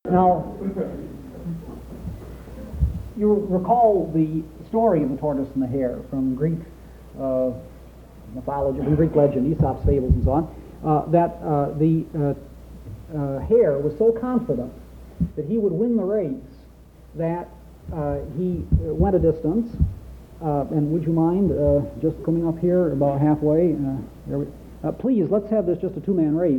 Now, you recall the story of the tortoise and the hare from Greek mythology, from Greek legend, Aesop's fables and so on, that the hare was so confident that he would win the race that he went a distance. And would you mind just coming up here about halfway? Please, let's have this just a two-man race.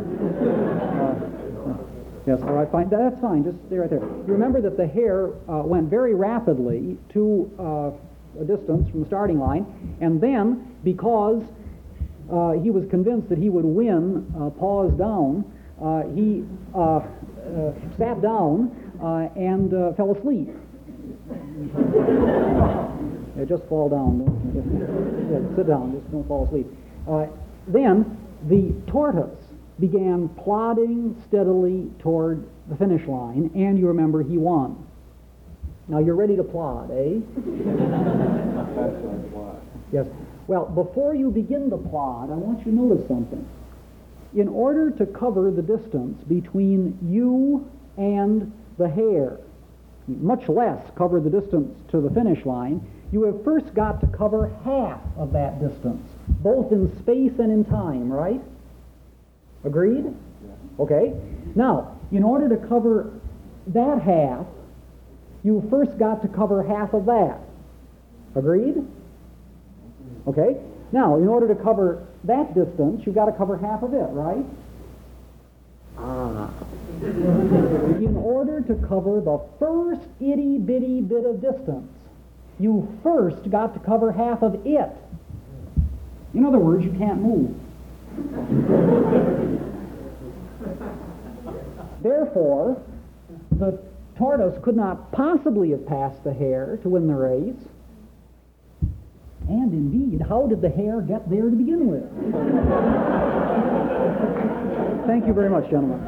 Yes, all right, fine. That's fine. Just stay right there. You remember that the hare went very rapidly to a distance from the starting line, and then, because he was convinced that he would win, paws down, he sat down and fell asleep. Yeah, just fall down. Sit down. Just don't fall asleep. Then the tortoise began plodding steadily toward the finish line, and you remember he won. Now you're ready to plod, eh? Yes. Well, before you begin to plod, I want you to notice something. In order to cover the distance between you and the hare, much less cover the distance to the finish line, you have first got to cover half of that distance, both in space and in time, right? Agreed? Yeah. Okay. Now, in order to cover that half, you first got to cover half of that. Agreed? Okay. Now, in order to cover that distance, you've got to cover half of it, right? In order to cover the first itty-bitty bit of distance, you first got to cover half of it. In other words, you can't move. Therefore, the tortoise could not possibly have passed the hare to win the race. And indeed, how did the hare get there to begin with? Thank you very much, gentlemen.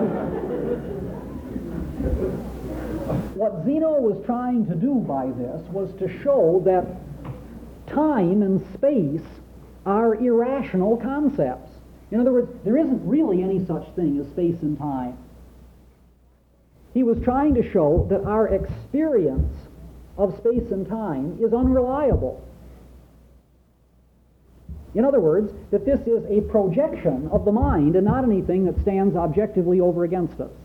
What Zeno was trying to do by this was to show that time and space are irrational concepts. In other words, there isn't really any such thing as space and time. He was trying to show that our experience of space and time is unreliable. In other words, that this is a projection of the mind and not anything that stands objectively over against us.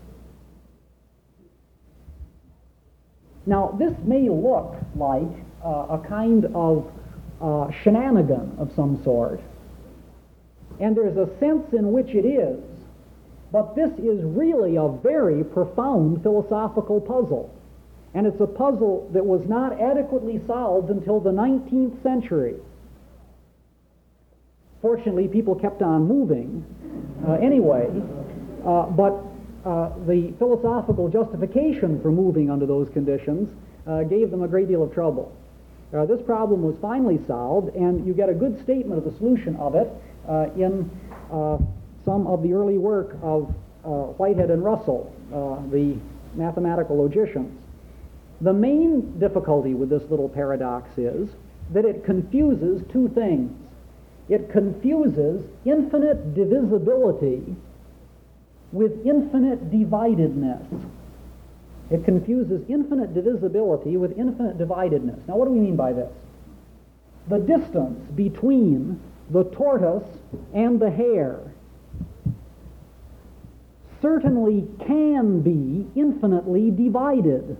Now, this may look like a kind of shenanigan of some sort, and there's a sense in which it is, but this is really a very profound philosophical puzzle, and it's a puzzle that was not adequately solved until the 19th century. Fortunately, people kept on moving anyway, but the philosophical justification for moving under those conditions gave them a great deal of trouble. This problem was finally solved, and you get a good statement of the solution of it in some of the early work of Whitehead and Russell, the mathematical logicians. The main difficulty with this little paradox is that it confuses two things. It confuses infinite divisibility with infinite dividedness. It confuses infinite divisibility with infinite dividedness. Now, what do we mean by this? The distance between the tortoise and the hare certainly can be infinitely divided.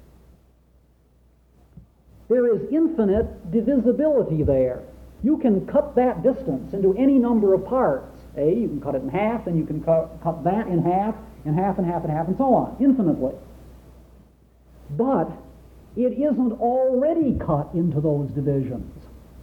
There is infinite divisibility there. You can cut that distance into any number of parts. You can cut it in half, and you can cut that in half, and half, and half, and half, and so on, infinitely. But it isn't already cut into those divisions.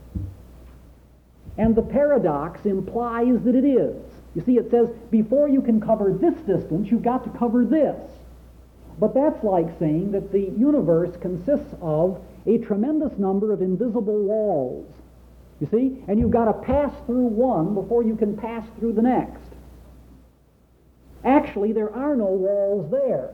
And the paradox implies that it is. You see, it says, before you can cover this distance, you've got to cover this. But that's like saying that the universe consists of a tremendous number of invisible walls. You see? And you've got to pass through one before you can pass through the next. Actually, there are no walls there.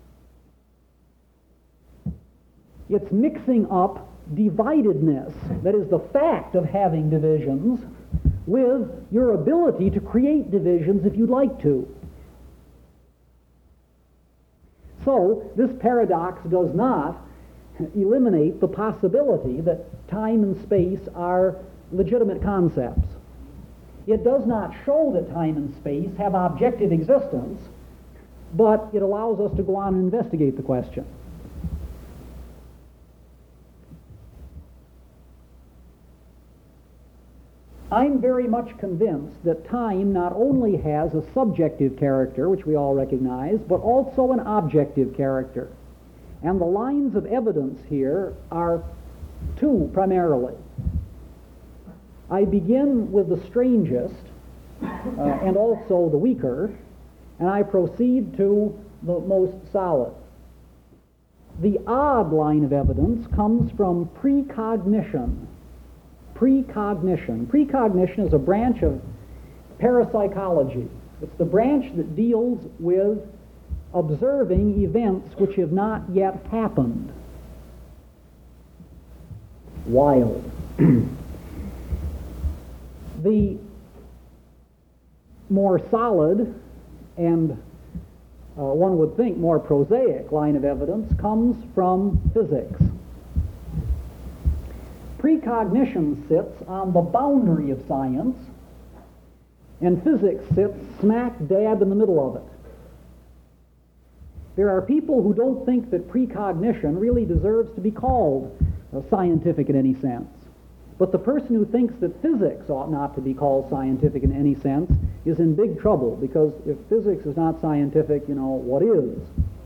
It's mixing up dividedness, that is the fact of having divisions, with your ability to create divisions if you'd like to. So this paradox does not eliminate the possibility that time and space are legitimate concepts. It does not show that time and space have objective existence, but it allows us to go on and investigate the question. I'm very much convinced that time not only has a subjective character, which we all recognize, but also an objective character. And the lines of evidence here are two primarily. I begin with the strangest and also the weaker, and I proceed to the most solid. The odd line of evidence comes from precognition. Precognition. Precognition is a branch of parapsychology. It's the branch that deals with observing events which have not yet happened. Wild. The more solid and one would think more prosaic line of evidence comes from physics. Precognition sits on the boundary of science, and physics sits smack dab in the middle of it. There are people who don't think that precognition really deserves to be called scientific in any sense. But the person who thinks that physics ought not to be called scientific in any sense is in big trouble, because if physics is not scientific, what is?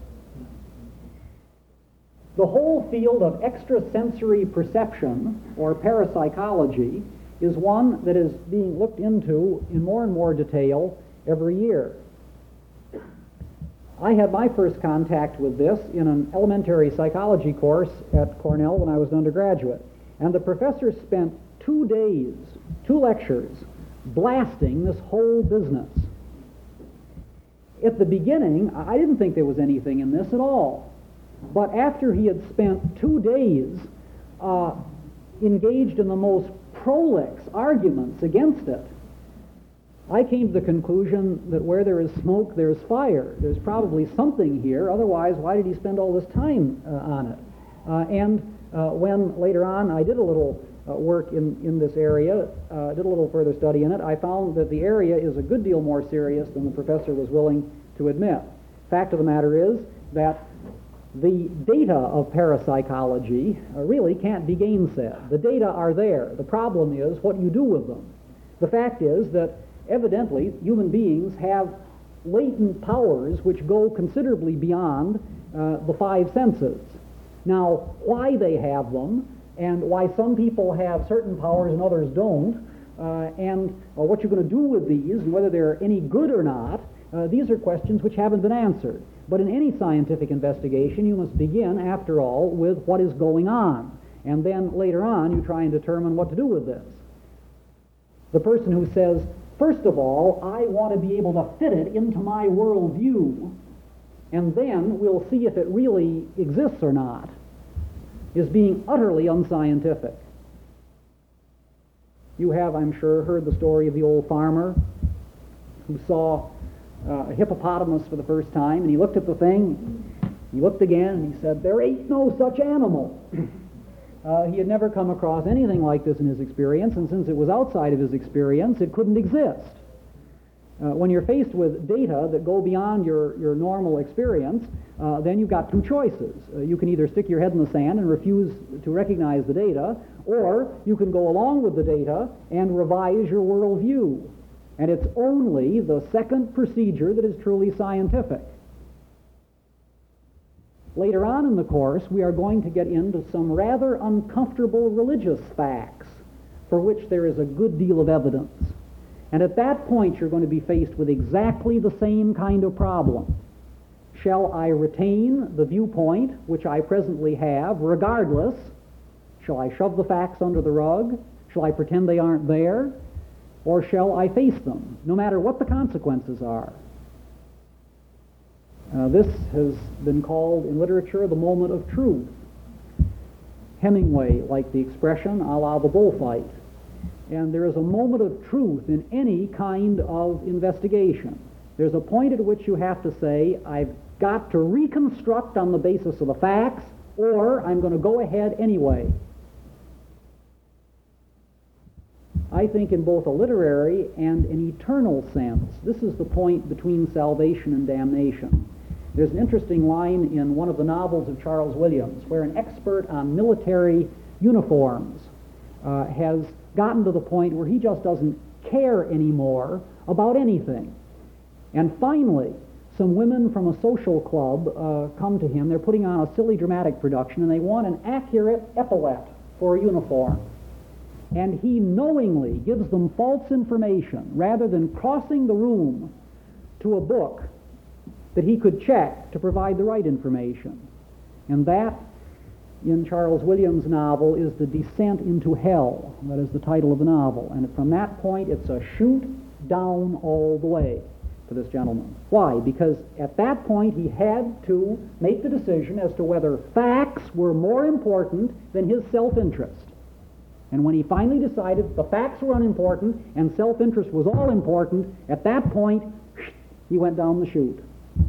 The whole field of extrasensory perception, or parapsychology, is one that is being looked into in more and more detail every year. I had my first contact with this in an elementary psychology course at Cornell when I was an undergraduate. And the professor spent 2 days, 2 lectures, blasting this whole business. At the beginning, I didn't think there was anything in this at all. But after he had spent 2 days engaged in the most prolix arguments against it, I came to the conclusion that where there is smoke, there is fire. There's probably something here. Otherwise, why did he spend all this time on it? When later on I did a little work in this area, did a little further study in it, I found that the area is a good deal more serious than the professor was willing to admit. Fact of the matter is that the data of parapsychology really can't be gainsaid. The data are there. The problem is what you do with them. The fact is that evidently human beings have latent powers which go considerably beyond the 5 senses. Now, why they have them, and why some people have certain powers and others don't, and what you're going to do with these, and whether they're any good or not, these are questions which haven't been answered. But in any scientific investigation, you must begin, after all, with what is going on. And then later on, you try and determine what to do with this. The person who says, first of all, I want to be able to fit it into my worldview, and then we'll see if it really exists or not, is being utterly unscientific. You have, I'm sure, heard the story of the old farmer who saw a hippopotamus for the first time, and he looked at the thing, he looked again, and he said, there ain't no such animal. He had never come across anything like this in his experience, and since it was outside of his experience, it couldn't exist. When you're faced with data that go beyond your normal experience, then you've got 2 choices. You can either stick your head in the sand and refuse to recognize the data, or you can go along with the data and revise your worldview. And it's only the second procedure that is truly scientific. Later on in the course, we are going to get into some rather uncomfortable religious facts for which there is a good deal of evidence. And at that point, you're going to be faced with exactly the same kind of problem. Shall I retain the viewpoint which I presently have, regardless? Shall I shove the facts under the rug? Shall I pretend they aren't there? Or shall I face them, no matter what the consequences are? This has been called in literature the moment of truth. Hemingway liked the expression, a la the bullfight. And there is a moment of truth in any kind of investigation. There's a point at which you have to say, I've got to reconstruct on the basis of the facts, or I'm going to go ahead anyway. I think in both a literary and an eternal sense, this is the point between salvation and damnation. There's an interesting line in one of the novels of Charles Williams where an expert on military uniforms has gotten to the point where he just doesn't care anymore about anything. And finally, some women from a social club come to him. They're putting on a silly dramatic production, and they want an accurate epaulette for a uniform. And he knowingly gives them false information rather than crossing the room to a book that he could check to provide the right information. And that, in Charles Williams' novel, is The Descent into Hell. That is the title of the novel. And from that point, it's a shoot down all the way for this gentleman. Why? Because at that point, he had to make the decision as to whether facts were more important than his self-interest. And when he finally decided the facts were unimportant and self-interest was all important, at that point, he went down the chute.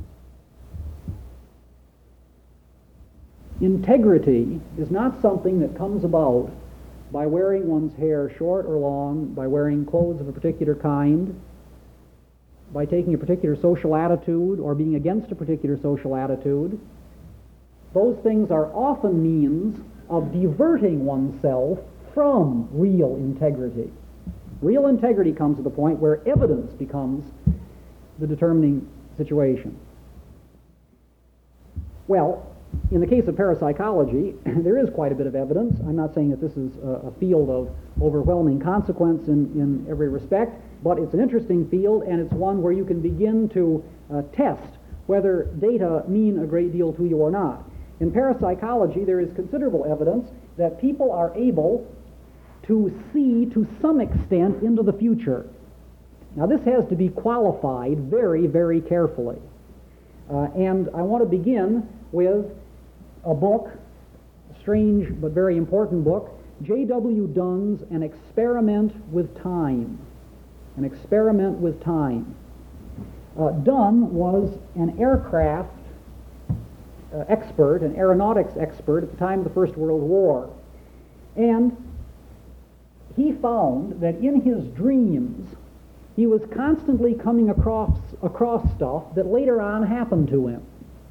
Integrity is not something that comes about by wearing one's hair short or long, by wearing clothes of a particular kind, by taking a particular social attitude or being against a particular social attitude. Those things are often means of diverting oneself from real integrity. Real integrity comes to the point where evidence becomes the determining situation. Well, in the case of parapsychology, there is quite a bit of evidence. I'm not saying that this is a field of overwhelming consequence in every respect, but it's an interesting field, and it's one where you can begin to test whether data mean a great deal to you or not. In parapsychology, there is considerable evidence that people are able to see to some extent into the future. Now, this has to be qualified very, very carefully. And I want to begin with a book, a strange but very important book, J.W. Dunn's An Experiment with Time. An Experiment with Time. Dunn was an aircraft expert, an aeronautics expert at the time of the First World War. And he found that in his dreams, he was constantly coming across stuff that later on happened to him.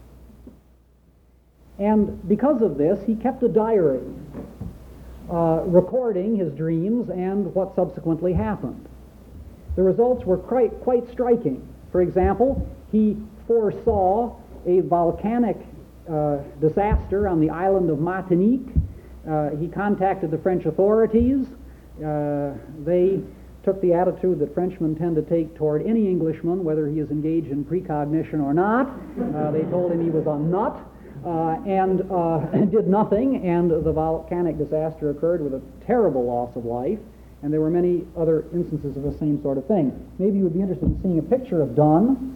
And because of this, he kept a diary recording his dreams and what subsequently happened. The results were quite striking. For example, he foresaw a volcanic disaster on the island of Martinique. He contacted the French authorities. They took the attitude that Frenchmen tend to take toward any Englishman, whether he is engaged in precognition or not. They told him he was a nut and did nothing, and the volcanic disaster occurred with a terrible loss of life, and there were many other instances of the same sort of thing. Maybe you would be interested in seeing a picture of Dunn.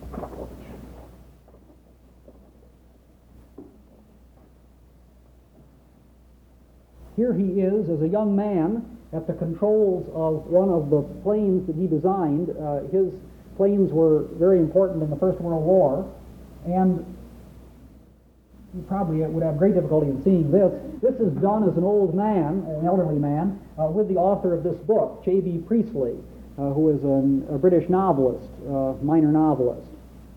Here he is as a young man at the controls of one of the planes that he designed. His planes were very important in the First World War, and you probably would have great difficulty in seeing this. This is done as an old man, an elderly man, with the author of this book, J.B. Priestley, who is a British novelist, minor novelist.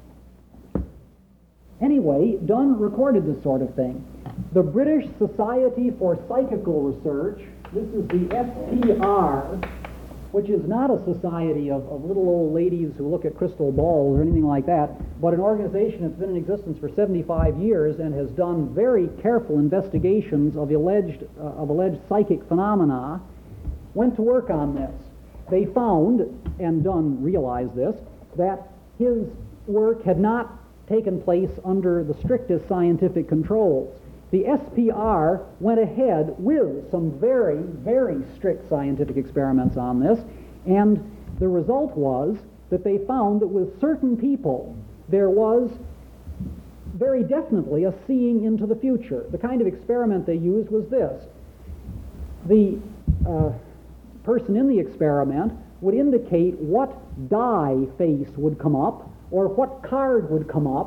Anyway, Dunn recorded this sort of thing. The British Society for Psychical Research, this is the SPR, which is not a society of little old ladies who look at crystal balls or anything like that, but an organization that's been in existence for 75 years and has done very careful investigations of alleged psychic phenomena, went to work on this. They found, and Dunn realized this, that his work had not taken place under the strictest scientific controls. The SPR went ahead with some very, very strict scientific experiments on this, and the result was that they found that with certain people there was very definitely a seeing into the future. The kind of experiment they used was this. The person in the experiment would indicate what die face would come up or what card would come up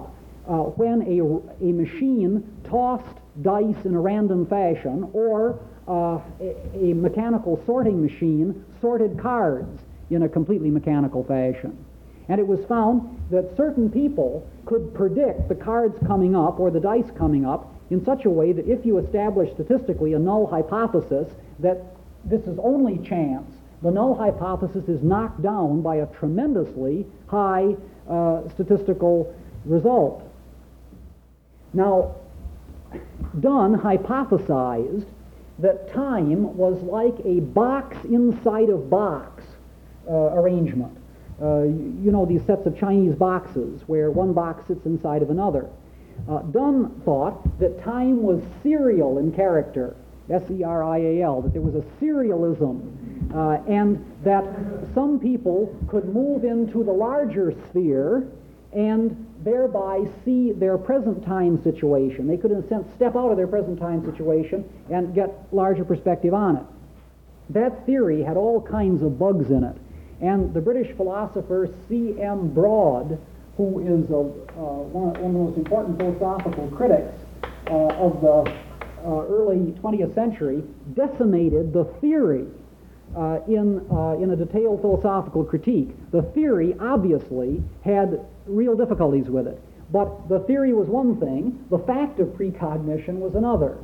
when a machine tossed dice in a random fashion, or a mechanical sorting machine sorted cards in a completely mechanical fashion. And it was found that certain people could predict the cards coming up or the dice coming up in such a way that if you establish statistically a null hypothesis that this is only chance, the null hypothesis is knocked down by a tremendously high statistical result. Now, Dunn hypothesized that time was like a box inside of box arrangement. You know, these sets of Chinese boxes where one box sits inside of another. Dunn thought that time was serial in character, S-E-R-I-A-L, that there was a serialism, and that some people could move into the larger sphere and thereby see their present time situation. They could, in a sense, step out of their present time situation and get larger perspective on it. That theory had all kinds of bugs in it. And the British philosopher C.M. Broad, who is one of the most important philosophical critics of the early 20th century, decimated the theory in a detailed philosophical critique. The theory obviously had real difficulties with it, but the theory was one thing, the fact of precognition was another.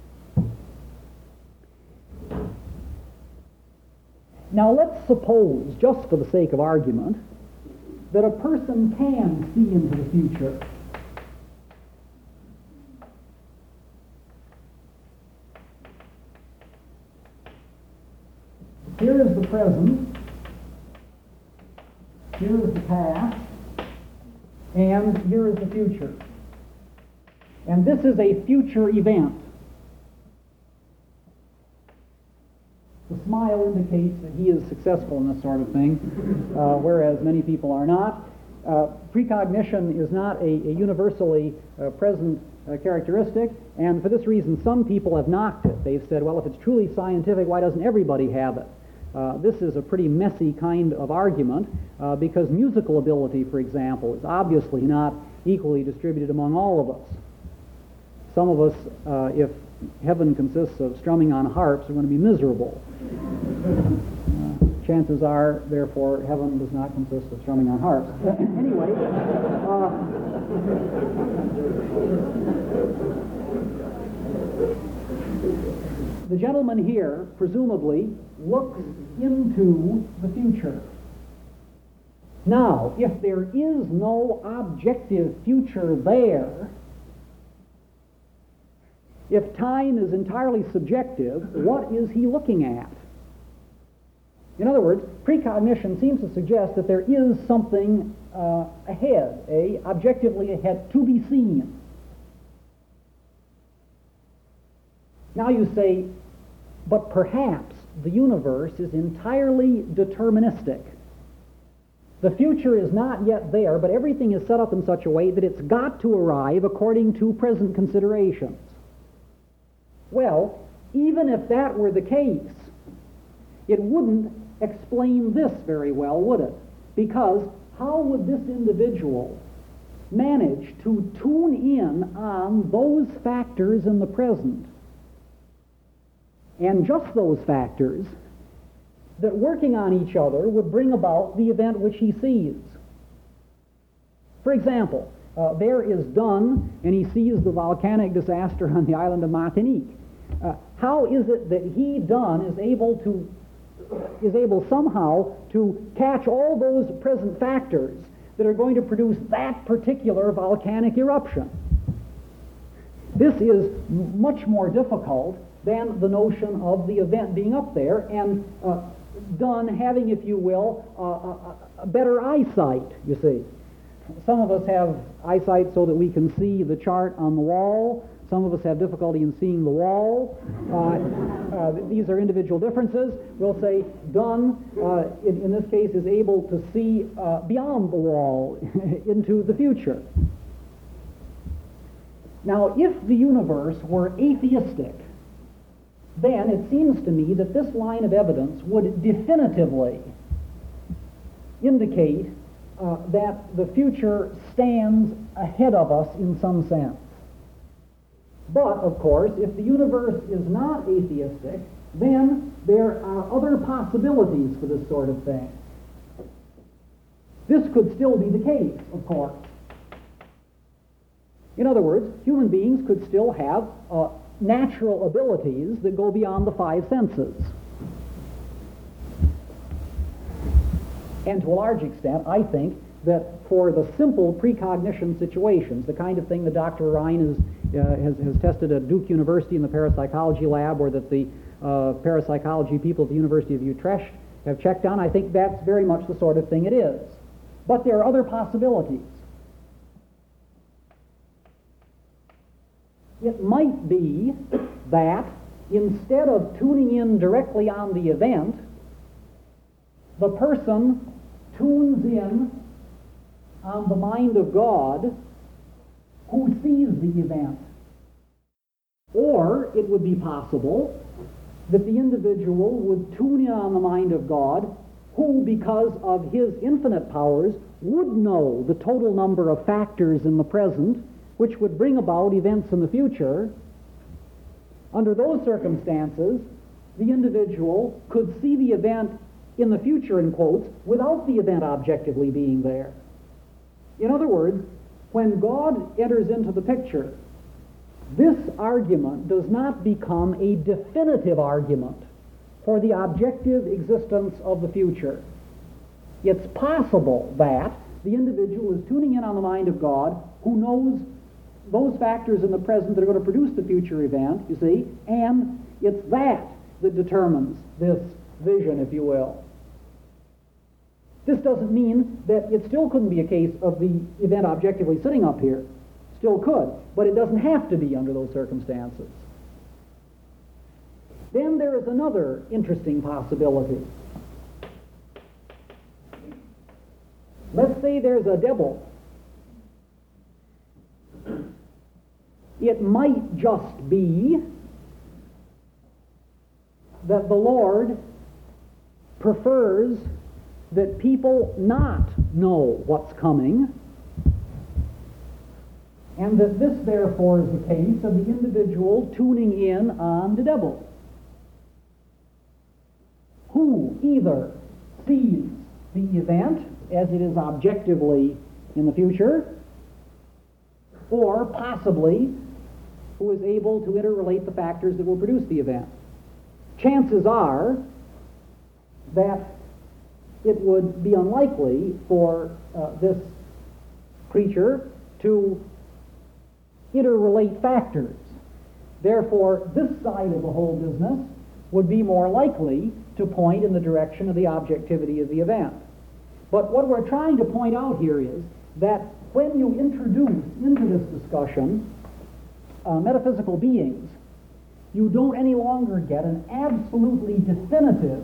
Now let's suppose, just for the sake of argument, that a person can see into the future. Here is the present, here is the past, and here is the future. And this is a future event. The smile indicates that he is successful in this sort of thing, whereas many people are not. Precognition is not a universally present characteristic, and for this reason some people have knocked it. They've said, well, if it's truly scientific, why doesn't everybody have it? This is a pretty messy kind of argument because musical ability, for example, is obviously not equally distributed among all of us. Some of us, if heaven consists of strumming on harps, are going to be miserable. Chances are, therefore, heaven does not consist of strumming on harps. Anyway, the gentleman here, presumably, looks into the future. Now, if there is no objective future there, if time is entirely subjective, what is he looking at? In other words, precognition seems to suggest that there is something ahead, objectively ahead, to be seen. Now you say, but perhaps the universe is entirely deterministic. The future is not yet there, but everything is set up in such a way that it's got to arrive according to present considerations. Well, even if that were the case, it wouldn't explain this very well, would it? Because how would this individual manage to tune in on those factors in the present, and just those factors, that working on each other would bring about the event which he sees? For example, there is Dunn, and he sees the volcanic disaster on the island of Martinique. How is it that he, Dunn, is able somehow to catch all those present factors that are going to produce that particular volcanic eruption? This is much more difficult than the notion of the event being up there, and Dunn having, if you will, a better eyesight, you see. Some of us have eyesight so that we can see the chart on the wall. Some of us have difficulty in seeing the wall. These are individual differences. We'll say Dunn, in this case, is able to see beyond the wall into the future. Now, if the universe were atheistic, then it seems to me that this line of evidence would definitively indicate that the future stands ahead of us in some sense. But, of course, if the universe is not atheistic, then there are other possibilities for this sort of thing. This could still be the case, of course. In other words, human beings could still have natural abilities that go beyond the five senses. And to a large extent, I think that for the simple precognition situations, the kind of thing that Dr. Ryan has tested at Duke University in the parapsychology lab, or that the parapsychology people at the University of Utrecht have checked on, I think that's very much the sort of thing it is. But there are other possibilities. It might be that instead of tuning in directly on the event, the person tunes in on the mind of God who sees the event. Or it would be possible that the individual would tune in on the mind of God who, because of his infinite powers, would know the total number of factors in the present which would bring about events in the future. Under those circumstances, the individual could see the event in the future, in quotes, without the event objectively being there. In other words, when God enters into the picture, this argument does not become a definitive argument for the objective existence of the future. It's possible that the individual is tuning in on the mind of God who knows those factors in the present that are going to produce the future event, you see, and it's that determines this vision, if you will. This doesn't mean that it still couldn't be a case of the event objectively sitting up here. Still could, but it doesn't have to be under those circumstances. Then there is another interesting possibility. Let's say there's a devil. It might just be that the Lord prefers that people not know what's coming, and that this therefore is the case of the individual tuning in on the devil, who either sees the event as it is objectively in the future, or possibly who is able to interrelate the factors that will produce the event. Chances are that it would be unlikely for this creature to interrelate factors. Therefore, this side of the whole business would be more likely to point in the direction of the objectivity of the event. But what we're trying to point out here is that when you introduce into this discussion metaphysical beings, you don't any longer get an absolutely definitive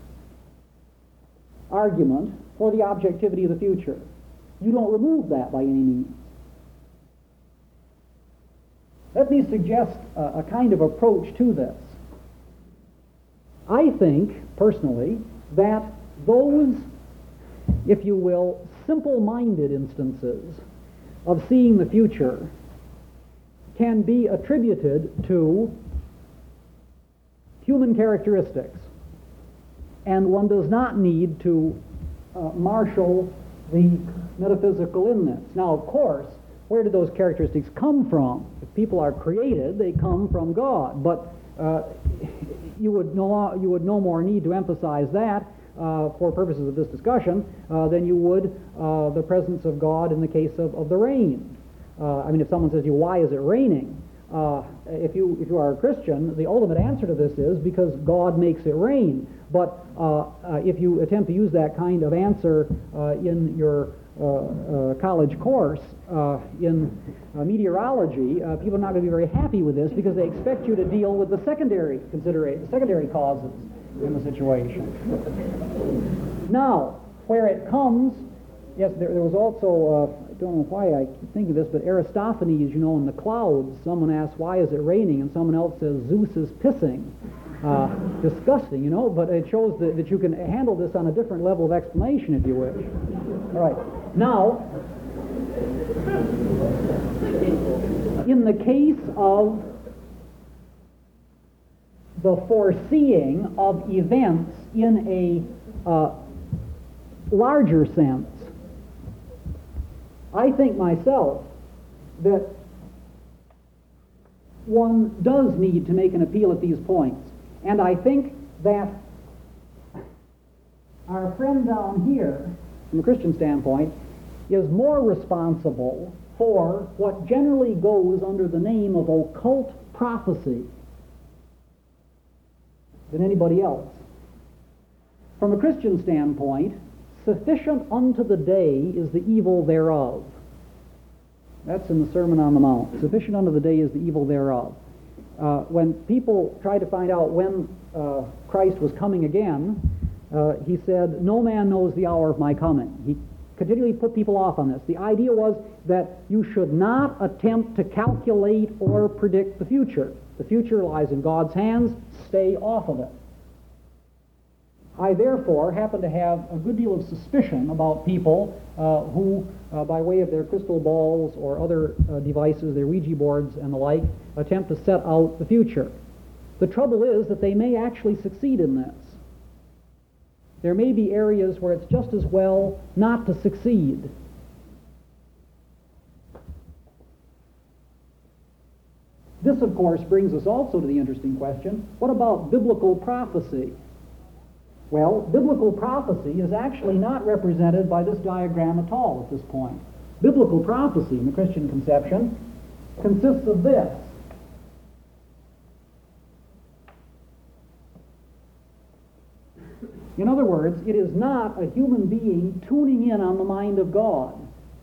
argument for the objectivity of the future. You don't remove that by any means. Let me suggest a kind of approach to this. I think, personally, that those, if you will, simple-minded instances of seeing the future can be attributed to human characteristics, and one does not need to marshal the metaphysical in this. Now, of course, where do those characteristics come from? If people are created, they come from God, but you would no more need to emphasize that for purposes of this discussion than you would the presence of God in the case of the rain. I mean, if someone says to you, why is it raining? If you are a Christian, the ultimate answer to this is because God makes it rain. But if you attempt to use that kind of answer in your college course in meteorology, people are not going to be very happy with this because they expect you to deal with the secondary causes in the situation. Now, where it comes, yes, there was also, I don't know why I keep thinking of this, but Aristophanes, in the clouds, someone asks, why is it raining? And someone else says, Zeus is pissing. disgusting, but it shows that you can handle this on a different level of explanation if you wish. All right. Now, in the case of the foreseeing of events in a larger sense, I think myself that one does need to make an appeal at these points. And I think that our friend down here, from a Christian standpoint, is more responsible for what generally goes under the name of occult prophecy than anybody else. From a Christian standpoint, sufficient unto the day is the evil thereof. That's in the Sermon on the Mount. Sufficient unto the day is the evil thereof. When people tried to find out when Christ was coming again, he said, "No man knows the hour of my coming." He continually put people off on this. The idea was that you should not attempt to calculate or predict the future. The future lies in God's hands. Stay off of it. I therefore happen to have a good deal of suspicion about people who, by way of their crystal balls or other devices, their Ouija boards and the like, attempt to set out the future. The trouble is that they may actually succeed in this. There may be areas where it's just as well not to succeed. This, of course, brings us also to the interesting question, what about biblical prophecy? Well, biblical prophecy is actually not represented by this diagram at all at this point. Biblical prophecy, in the Christian conception, consists of this. In other words, it is not a human being tuning in on the mind of God.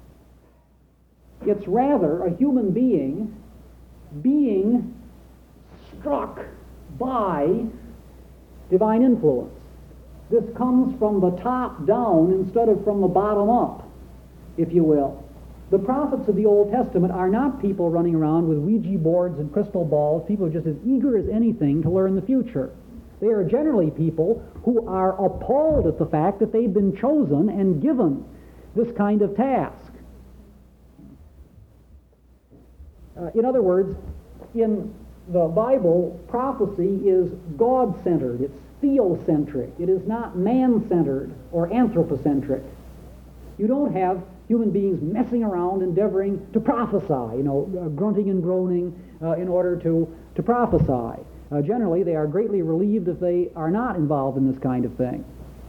It's rather a human being being struck by divine influence. This comes from the top down instead of from the bottom up, if you will. The prophets of the Old Testament are not people running around with Ouija boards and crystal balls, people who are just as eager as anything to learn the future. They are generally people who are appalled at the fact that they've been chosen and given this kind of task. In other words, in the Bible, prophecy is God-centered. It's theocentric. It is not man-centered or anthropocentric. You don't have human beings messing around endeavoring to prophesy, grunting and groaning in order to prophesy. Generally, they are greatly relieved if they are not involved in this kind of thing.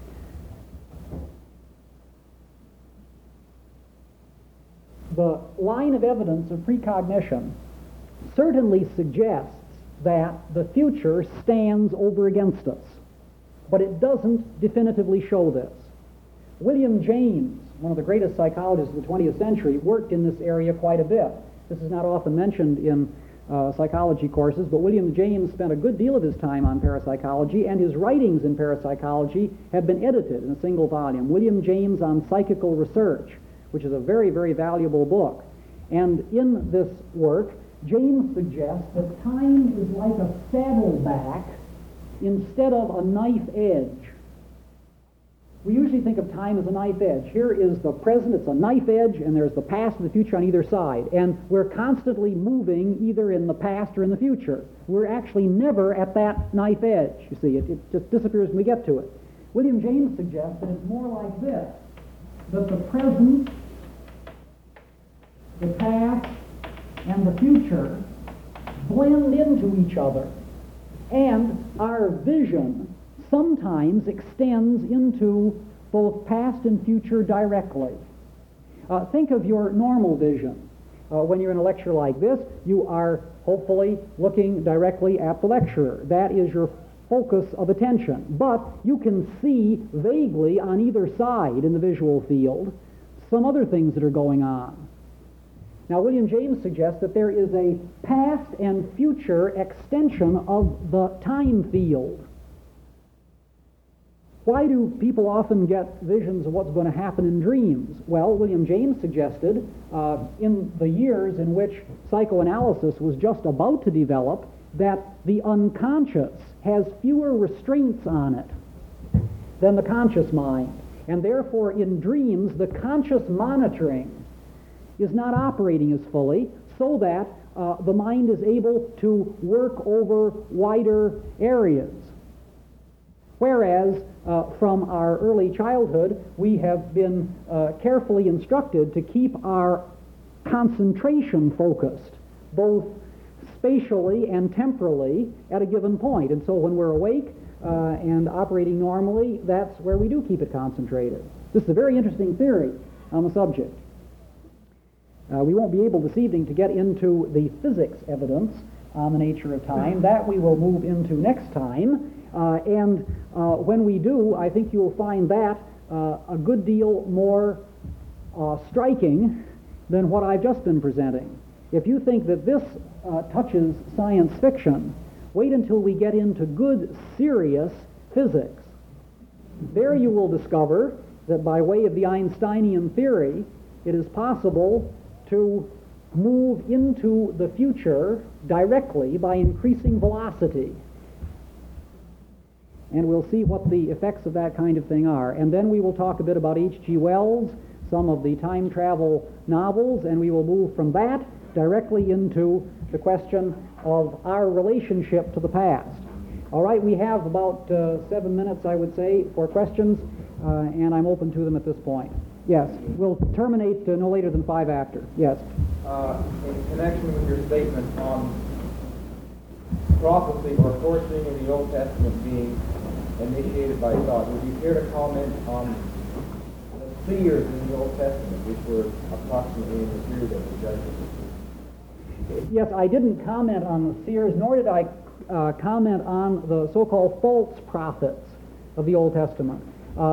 The line of evidence of precognition certainly suggests that the future stands over against us, but it doesn't definitively show this. William James, one of the greatest psychologists of the 20th century, worked in this area quite a bit. This is not often mentioned in psychology courses, but William James spent a good deal of his time on parapsychology, and his writings in parapsychology have been edited in a single volume. William James on Psychical Research, which is a very, very valuable book. And in this work, James suggests that time is like a saddleback instead of a knife edge. We usually think of time as a knife edge. Here is the present, it's a knife edge, and there's the past and the future on either side. And we're constantly moving either in the past or in the future. We're actually never at that knife edge, you see. It just disappears when we get to it. William James suggests that it's more like this, that the present, the past, and the future blend into each other, and our vision sometimes extends into both past and future directly. Think of your normal vision. When you're in a lecture like this, you are hopefully looking directly at the lecturer. That is your focus of attention. But you can see vaguely on either side in the visual field some other things that are going on. Now, William James suggests that there is a past and future extension of the time field. Why do people often get visions of what's going to happen in dreams? Well, William James suggested in the years in which psychoanalysis was just about to develop, that the unconscious has fewer restraints on it than the conscious mind. And therefore, in dreams, the conscious monitoring is not operating as fully, so that the mind is able to work over wider areas. Whereas from our early childhood, we have been carefully instructed to keep our concentration focused, both spatially and temporally at a given point. And so when we're awake and operating normally, that's where we do keep it concentrated. This is a very interesting theory on the subject. We won't be able this evening to get into the physics evidence on the nature of time. That we will move into next time. And when we do, I think you'll find that a good deal more striking than what I've just been presenting. If you think that this touches science fiction, wait until we get into good, serious physics. There you will discover that by way of the Einsteinian theory, it is possible to move into the future directly by increasing velocity. And we'll see what the effects of that kind of thing are. And then we will talk a bit about H.G. Wells, some of the time travel novels, and we will move from that directly into the question of our relationship to the past. All right, we have about 7 minutes, I would say, for questions, and I'm open to them at this point. Yes, we'll terminate no later than 5 after. Yes. In connection with your statement on prophecy or foreseeing in the Old Testament being initiated by God, would you care to comment on the seers in the Old Testament, which were approximately in the period of the Judges? Yes, I didn't comment on the seers, nor did I comment on the so-called false prophets of the Old Testament.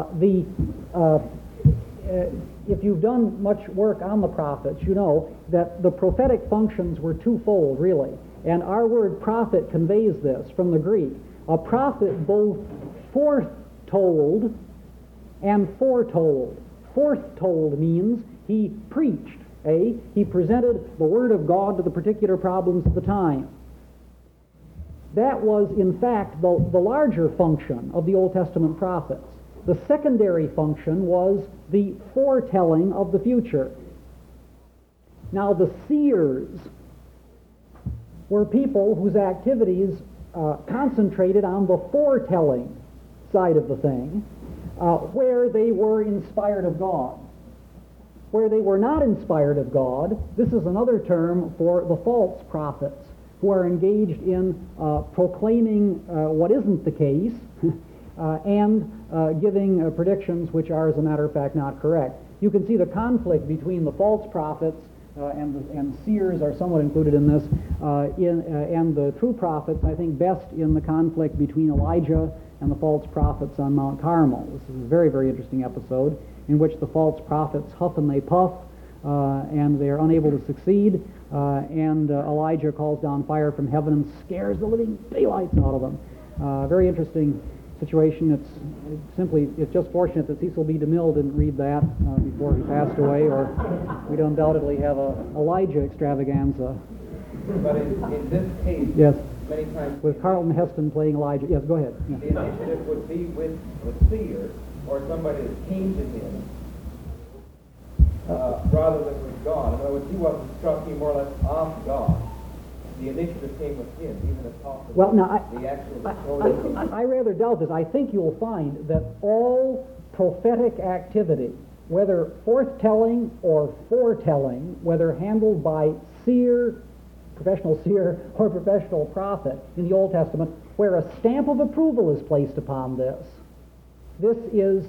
If you've done much work on the prophets, you know that the prophetic functions were twofold, really. And our word prophet conveys this from the Greek. A prophet both foretold and foretold. Foretold means he preached, he presented the Word of God to the particular problems of the time. That was, in fact, the larger function of the Old Testament prophets. The secondary function was the foretelling of the future. Now, the seers were people whose activities concentrated on the foretelling side of the thing, where they were inspired of God. Where they were not inspired of God, this is another term for the false prophets, who are engaged in proclaiming what isn't the case, and giving predictions which are, as a matter of fact, not correct. You can see the conflict between the false prophets and seers are somewhat included in this, and the true prophets, I think, best in the conflict between Elijah and the false prophets on Mount Carmel. This is a very, very interesting episode in which the false prophets huff and they puff, and they are unable to succeed, and Elijah calls down fire from heaven and scares the living daylights out of them. Very interesting situation. It's just fortunate that Cecil B. DeMille didn't read that before he passed away, or we'd undoubtedly have a Elijah extravaganza. But in this case, yes, many times with Carlton Heston playing Elijah. Yes, go ahead. Yeah. The initiative would be with the seer or somebody that came to him rather than with God. In other words, he wasn't struck, he more or less off God. The initiative came with him, even if possible. Well, now, the actual I rather doubt this. I think you'll find that all prophetic activity, whether forthtelling or foretelling, whether handled by seer, professional seer, or professional prophet in the Old Testament, where a stamp of approval is placed upon this, this is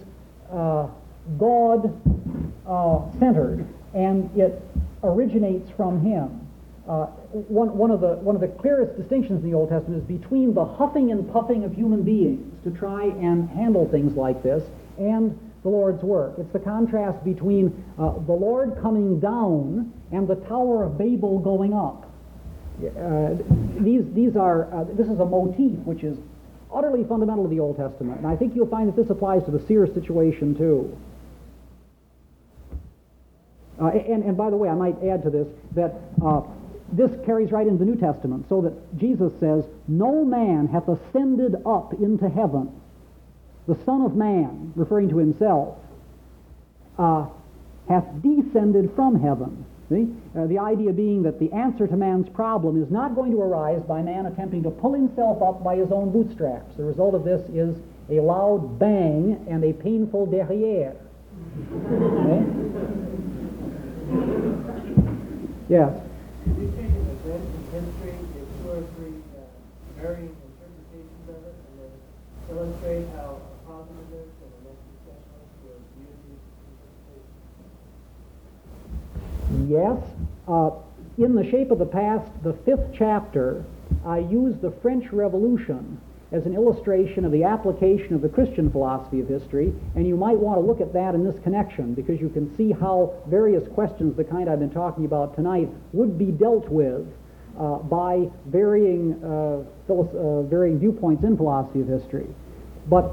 God-centered, and it originates from Him. One of the clearest distinctions in the Old Testament is between the huffing and puffing of human beings to try and handle things like this and the Lord's work. It's the contrast between the Lord coming down and the Tower of Babel going up. This is a motif which is utterly fundamental to the Old Testament, and I think you'll find that this applies to the seer situation too. And by the way, I might add to this that this carries right into the New Testament, so that Jesus says, no man hath ascended up into heaven. The Son of Man, referring to himself, hath descended from heaven. See? The idea being that the answer to man's problem is not going to arise by man attempting to pull himself up by his own bootstraps. The result of this is a loud bang and a painful derrière. Okay? Yes? Have you taken events in history, give two or three varying interpretations of it, and then illustrate how a positivist and an existentialist would view these interpretations? Yes. In The Shape of the Past, the 5th chapter, I use the French Revolution as an illustration of the application of the Christian philosophy of history, and you might want to look at that in this connection, because you can see how various questions, the kind I've been talking about tonight, would be dealt with by varying viewpoints in philosophy of history. But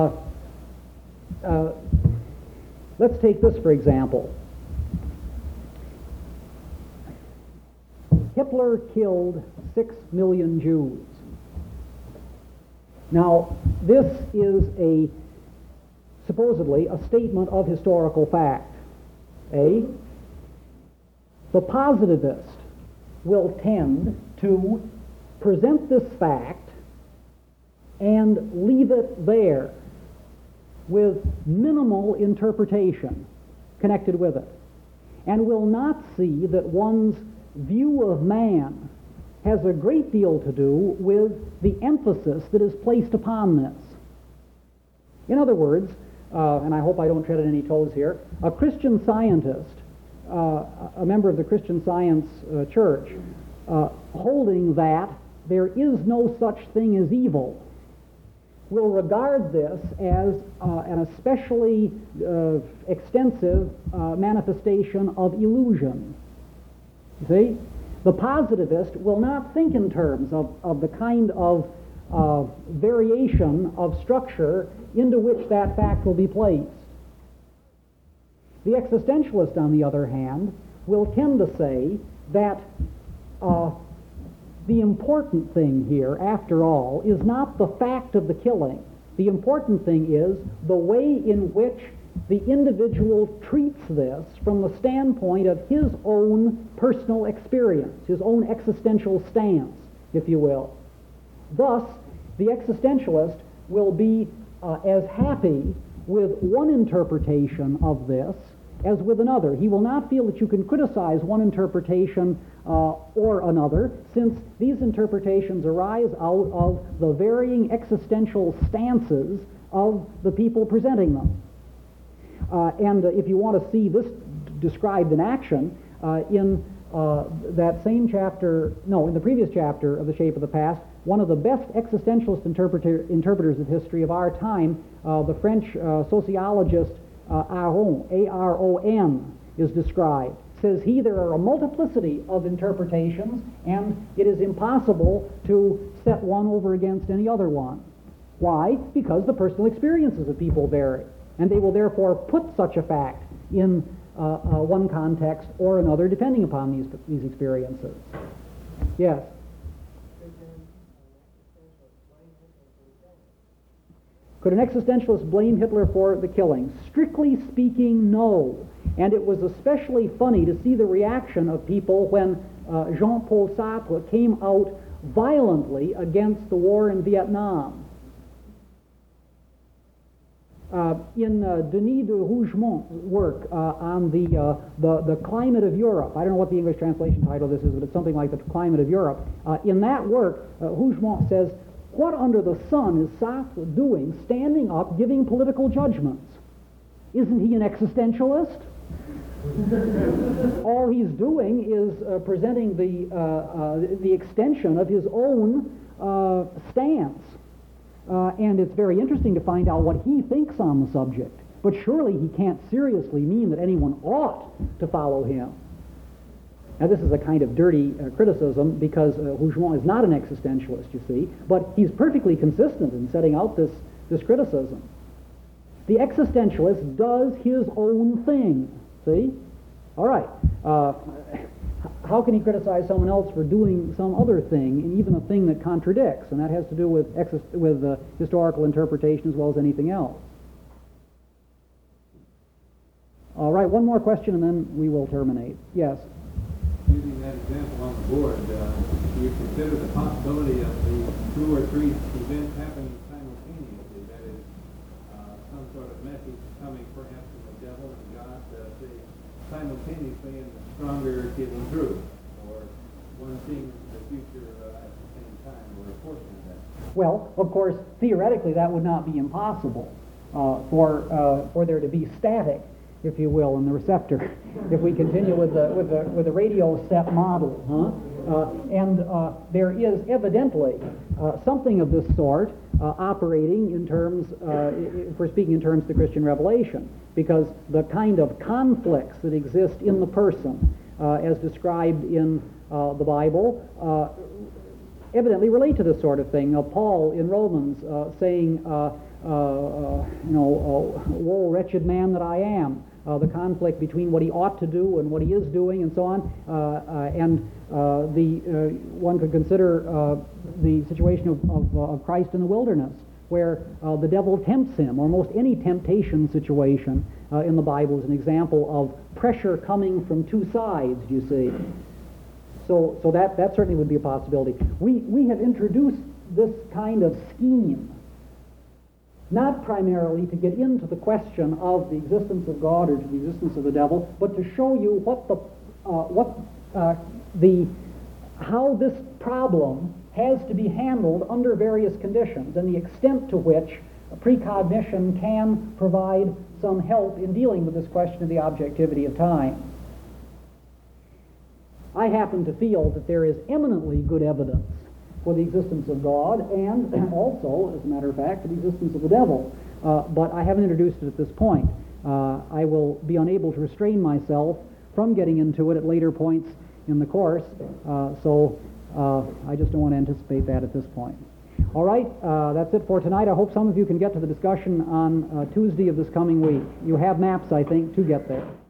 let's take this, for example. Hitler killed 6 million Jews. Now, this is supposedly a statement of historical fact. The positivist will tend to present this fact and leave it there with minimal interpretation connected with it, and will not see that one's view of man has a great deal to do with the emphasis that is placed upon this. In other words, and I hope I don't tread on any toes here, a Christian scientist, a member of the Christian Science Church, holding that there is no such thing as evil, will regard this as an especially extensive manifestation of illusion. You see? The positivist will not think in terms of the kind of variation of structure into which that fact will be placed. The existentialist, on the other hand, will tend to say that the important thing here, after all, is not the fact of the killing. The important thing is the way in which the individual treats this from the standpoint of his own personal experience, his own existential stance, if you will. Thus, the existentialist will be as happy with one interpretation of this as with another. He will not feel that you can criticize one interpretation or another, since these interpretations arise out of the varying existential stances of the people presenting them. And if you want to see this described in action, in that same chapter, in the previous chapter of The Shape of the Past, one of the best existentialist interpreters of history of our time, the French sociologist Aron, A-R-O-N, is described. Says he, there are a multiplicity of interpretations, and it is impossible to set one over against any other one. Why? Because the personal experiences of people vary, and they will therefore put such a fact in one context or another, depending upon these experiences. Yes? Could an existentialist blame Hitler for the killing? Strictly speaking, no. And it was especially funny to see the reaction of people when Jean-Paul Sartre came out violently against the war in Vietnam. In Denis de Rougemont's work on the climate of Europe, I don't know what the English translation title of this is, but it's something like the climate of Europe. In that work, Rougemont says, what under the sun is Sartre doing, standing up, giving political judgments? Isn't he an existentialist? All he's doing is presenting the extension of his own stance. And it's very interesting to find out what he thinks on the subject. But surely he can't seriously mean that anyone ought to follow him. Now, this is a kind of dirty criticism, because Rougemont is not an existentialist, you see, but he's perfectly consistent in setting out this criticism. The existentialist does his own thing, see? All right. how can he criticize someone else for doing some other thing, and even a thing that contradicts? And that has to do with historical interpretation as well as anything else. All right, one more question, and then we will terminate. Yes? Using that example on the board, do you consider the possibility of the 2 or 3 events happening simultaneously? That is, some sort of message coming perhaps from the devil and God, say, simultaneously and the stronger getting through, or one seeing the future at the same time, or a portion of that? Well, of course, theoretically that would not be impossible for there to be static, if you will, in the receptor, if we continue with the radio set model, and there is evidently something of this sort operating in terms, if we're speaking in terms of the Christian revelation, because the kind of conflicts that exist in the person, as described in the Bible, evidently relate to this sort of thing. Paul in Romans saying, woe, wretched man that I am. The conflict between what he ought to do and what he is doing, and so on. One could consider the situation of Christ in the wilderness, where the devil tempts him, or almost any temptation situation in the Bible is an example of pressure coming from 2 sides, you see. So that certainly would be a possibility. We have introduced this kind of scheme not primarily to get into the question of the existence of God or to the existence of the devil, but to show you how this problem has to be handled under various conditions, and the extent to which precognition can provide some help in dealing with this question of the objectivity of time. I happen to feel that there is eminently good evidence for the existence of God, and also, as a matter of fact, for the existence of the devil. But I haven't introduced it at this point. I will be unable to restrain myself from getting into it at later points in the course, so I just don't want to anticipate that at this point. All right, that's it for tonight. I hope some of you can get to the discussion on Tuesday of this coming week. You have maps, I think, to get there.